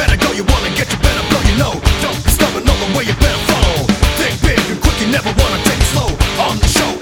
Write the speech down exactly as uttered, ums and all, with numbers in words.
better go, you wanna get, you better blow, you know. Don't be stubborn, know the way, you better follow. Think big and quick, you never wanna take it slow. On the show,